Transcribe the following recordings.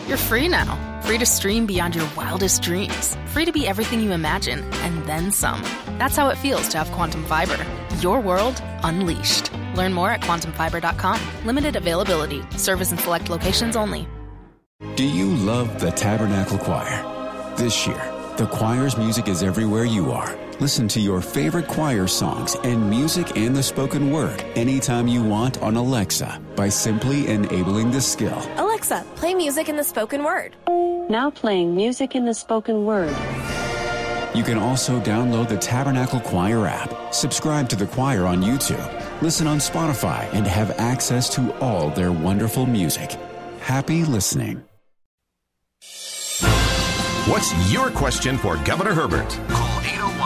You're free now. Free to stream beyond your wildest dreams. Free to be everything you imagine, and then some. That's how it feels to have Quantum Fiber. Your world unleashed. Learn more at quantumfiber.com. Limited availability. Service in select locations only. Do you love the Tabernacle Choir? This year, the choir's music is everywhere you are. Listen to your favorite choir songs and music and the spoken word anytime you want on Alexa by simply enabling the skill. Alexa, play music in the spoken word. Now playing music in the spoken word. You can also download the Tabernacle Choir app, subscribe to the choir on YouTube, listen on Spotify, and have access to all their wonderful music. Happy listening. What's your question for Governor Herbert? Call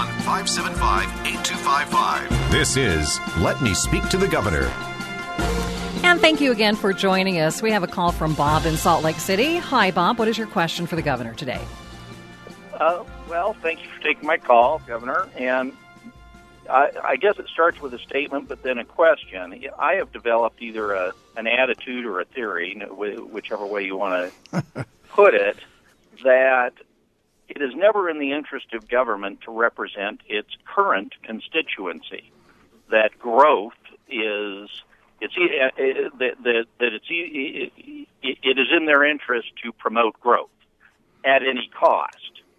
801-575-8255. This is Let Me Speak to the Governor. And thank you again for joining us. We have a call from Bob in Salt Lake City. Hi, Bob. What is your question for the governor today? Well, thank you for taking my call, Governor. And I guess it starts with a statement, but then a question. I have developed either an attitude or a theory, whichever way you want to put it, that it is never in the interest of government to represent its current constituency. That growth is it is in their interest to promote growth at any cost.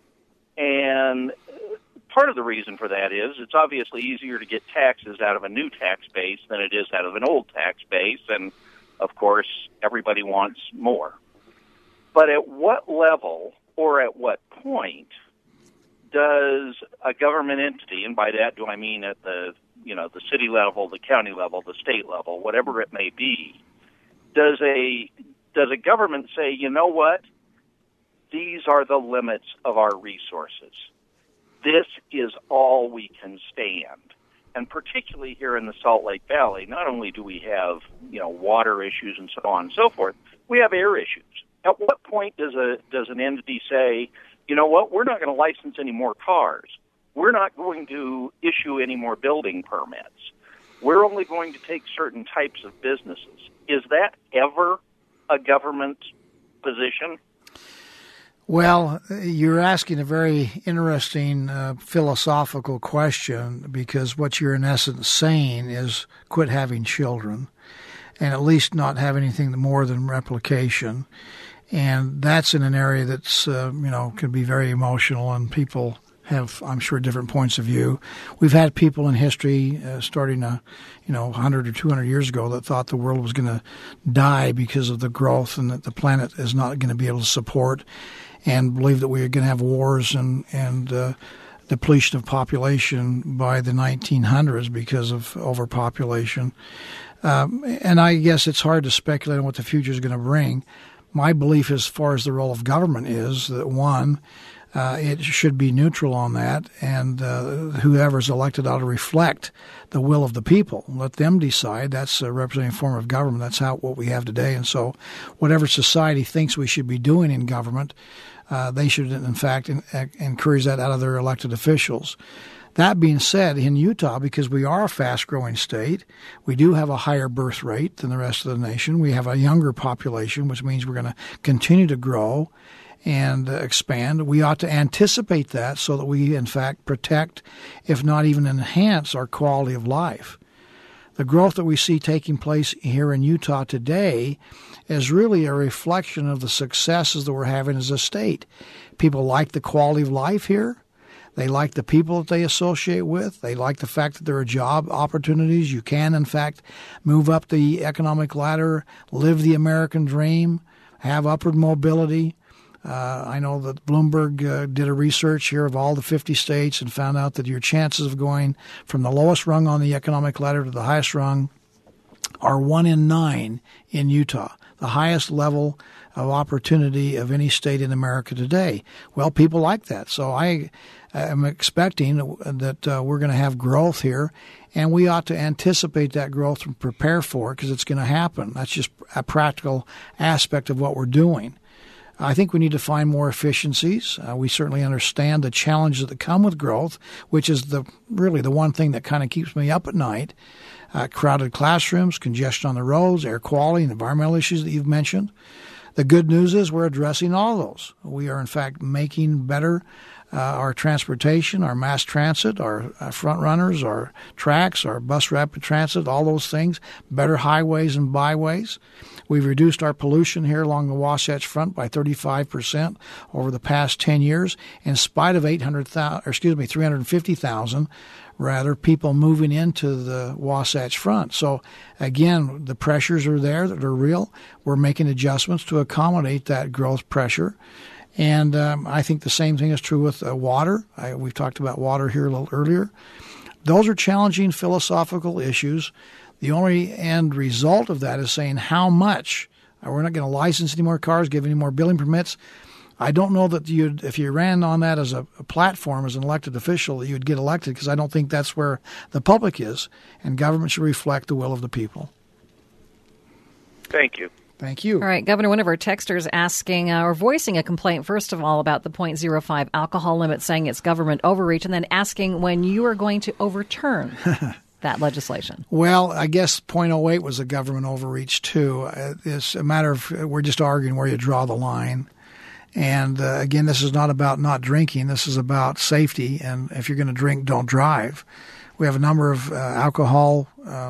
And part of the reason for that is it's obviously easier to get taxes out of a new tax base than it is out of an old tax base, and of course everybody wants more. But at what level or at what point does a government entity, and by that do I mean at the city level, the county level, the state level, whatever it may be, does a government say, you know what, these are the limits of our resources. This is all we can stand. And particularly here in the Salt Lake Valley, not only do we have, water issues and so on and so forth, we have air issues. At what point does an entity say, you know what, we're not going to license any more cars. We're not going to issue any more building permits. We're only going to take certain types of businesses. Is that ever a government position? Well, you're asking a very interesting philosophical question, because what you're in essence saying is quit having children and at least not have anything more than replication. And that's in an area that's, can be very emotional, and people have, I'm sure, different points of view. We've had people in history starting 100 or 200 years ago that thought the world was going to die because of the growth and that the planet is not going to be able to support, and believe that we are going to have wars and depletion of population by the 1900s because of overpopulation. And I guess it's hard to speculate on what the future is going to bring. My belief as far as the role of government is that, one, it should be neutral on that, and whoever's elected ought to reflect the will of the people. Let them decide. That's a representative form of government. That's what we have today. And so whatever society thinks we should be doing in government, they should, in fact, encourage that out of their elected officials. That being said, in Utah, because we are a fast-growing state, we do have a higher birth rate than the rest of the nation. We have a younger population, which means we're going to continue to grow and expand. We ought to anticipate that so that we, in fact, protect, if not even enhance, our quality of life. The growth that we see taking place here in Utah today is really a reflection of the successes that we're having as a state. People like the quality of life here. They like the people that they associate with. They like the fact that there are job opportunities. You can, in fact, move up the economic ladder, live the American dream, have upward mobility. I know that Bloomberg did a research here of all the 50 states and found out that your chances of going from the lowest rung on the economic ladder to the highest rung are 1 in 9 in Utah, the highest level of opportunity of any state in America today. Well, people like that. So I am expecting that we're going to have growth here, and we ought to anticipate that growth and prepare for it because it's going to happen. That's just a practical aspect of what we're doing. I think we need to find more efficiencies. We certainly understand the challenges that come with growth, which is really the one thing that kind of keeps me up at night. Crowded classrooms, congestion on the roads, air quality, and environmental issues that you've mentioned. The good news is we're addressing all those. We are, in fact, making better our transportation, our mass transit, our front runners, our tracks, our bus rapid transit, all those things, better highways and byways. We've reduced our pollution here along the Wasatch Front by 35% over the past 10 years, in spite of 350,000 people moving into the Wasatch Front. So, again, the pressures are there that are real. We're making adjustments to accommodate that growth pressure. And I think the same thing is true with water. We've talked about water here a little earlier. Those are challenging philosophical issues. The only end result of that is saying how much. We're not going to license any more cars, give any more building permits. I don't know that if you ran on that as a platform, as an elected official, that you'd get elected, because I don't think that's where the public is, and government should reflect the will of the people. Thank you. Thank you. All right, Governor, one of our texters asking or voicing a complaint, first of all, about the .05 alcohol limit, saying it's government overreach, and then asking when you are going to overturn that legislation. Well, I guess .08 was a government overreach, too. It's a matter of we're just arguing where you draw the line. And, again, this is not about not drinking. This is about safety. And if you're going to drink, don't drive. We have a number of alcohol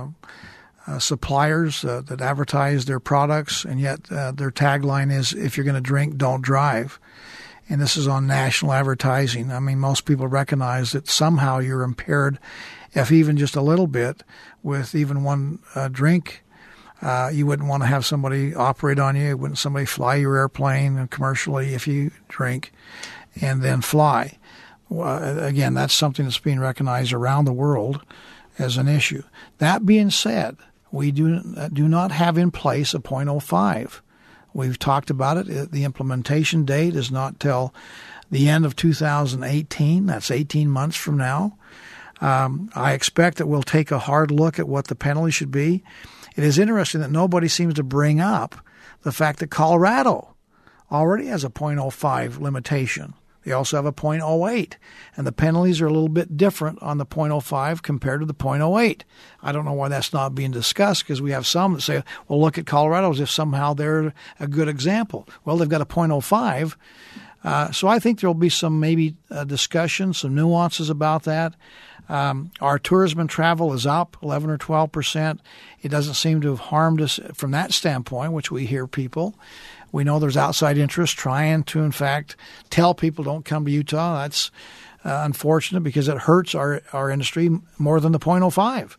suppliers that advertise their products, and yet their tagline is, if you're going to drink, don't drive. And this is on national advertising. I mean, most people recognize that somehow you're impaired, if even just a little bit, with even one drink. You wouldn't want to have somebody operate on you. Wouldn't somebody fly your airplane commercially if you drink and then fly. Again, that's something that's being recognized around the world as an issue. That being said, we do not have in place a .05. We've talked about it. The implementation date is not till the end of 2018. That's 18 months from now. I expect that we'll take a hard look at what the penalty should be. It is interesting that nobody seems to bring up the fact that Colorado already has a .05 limitation. They also have a .08, and the penalties are a little bit different on the .05 compared to the .08. I don't know why that's not being discussed, because we have some that say, well, look at Colorado as if somehow they're a good example. Well, they've got a .05. So I think there will be some maybe discussion, some nuances about that. Our tourism and travel is up 11 or 12%. It doesn't seem to have harmed us from that standpoint, which we hear people. We know there's outside interest trying to, in fact, tell people don't come to Utah. That's unfortunate, because it hurts our industry more than the .05.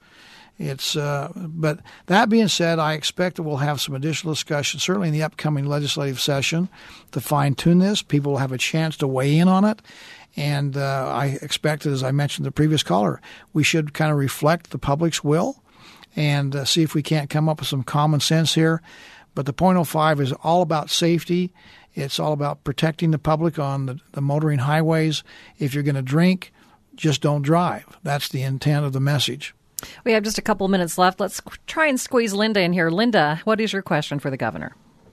But that being said, I expect that we'll have some additional discussion, certainly in the upcoming legislative session, to fine-tune this. People will have a chance to weigh in on it. And I expect that, as I mentioned to the previous caller, we should kind of reflect the public's will and see if we can't come up with some common sense here. But the .05 is all about safety. It's all about protecting the public on the motoring highways. If you're going to drink, just don't drive. That's the intent of the message. We have just a couple minutes left. Let's try and squeeze Linda in here. Linda, what is your question for the governor?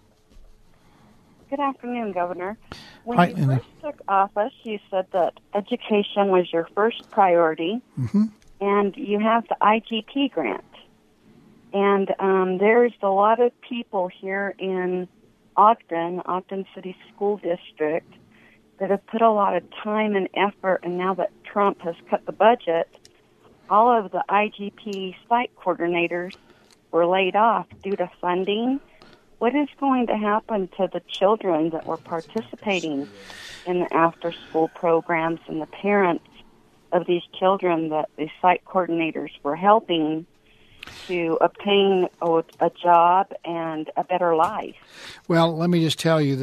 Good afternoon, Governor. When you first took office, you said that education was your first priority, and you have the IGP grant. And there's a lot of people here in Ogden City School District, that have put a lot of time and effort, and now that Trump has cut the budget, all of the IGP site coordinators were laid off due to funding. What is going to happen to the children that were participating in the after-school programs and the parents of these children that the site coordinators were helping to obtain a job and a better life? Well, let me just tell you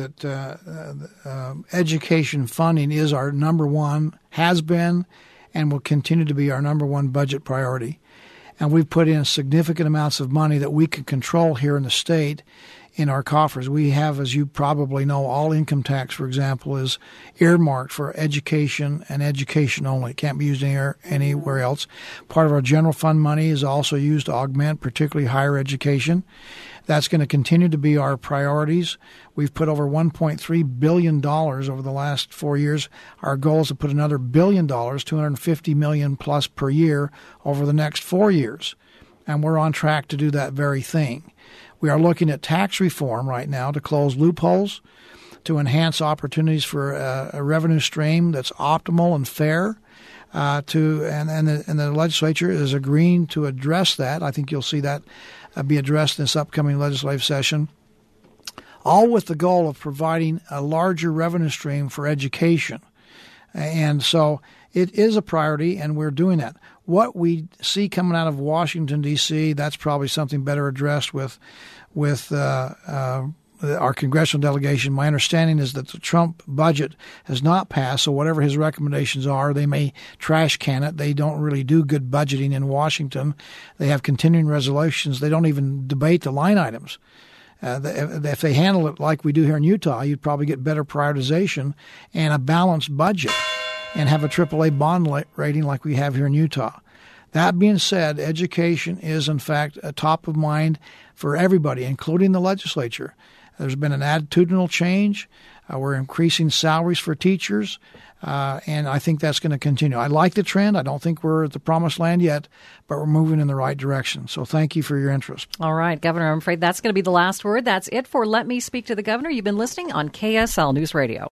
that education funding is our number one, has been, and will continue to be our number one budget priority. And we've put in significant amounts of money that we can control here in the state in our coffers. We have, as you probably know, all income tax, for example, is earmarked for education and education only. It can't be used anywhere else. Part of our general fund money is also used to augment particularly higher education. That's going to continue to be our priorities. We've put over $1.3 billion over the last 4 years. Our goal is to put another $1 billion, $250 million plus per year over the next 4 years. And we're on track to do that very thing. We are looking at tax reform right now to close loopholes, to enhance opportunities for a revenue stream that's optimal and fair. And the legislature is agreeing to address that. I think you'll see that be addressed in this upcoming legislative session, all with the goal of providing a larger revenue stream for education. And so it is a priority, and we're doing that. What we see coming out of Washington, D.C., that's probably something better addressed with our congressional delegation. My understanding is that the Trump budget has not passed, so whatever his recommendations are, they may trash can it. They don't really do good budgeting in Washington. They have continuing resolutions. They don't even debate the line items. If they handle it like we do here in Utah, you'd probably get better prioritization and a balanced budget and have a AAA bond rating like we have here in Utah. That being said, education is, in fact, a top of mind for everybody, including the legislature. There's been an attitudinal change. We're increasing salaries for teachers, and I think that's going to continue. I like the trend. I don't think we're at the promised land yet, but we're moving in the right direction. So thank you for your interest. All right, Governor, I'm afraid that's going to be the last word. That's it for Let Me Speak to the Governor. You've been listening on KSL News Radio.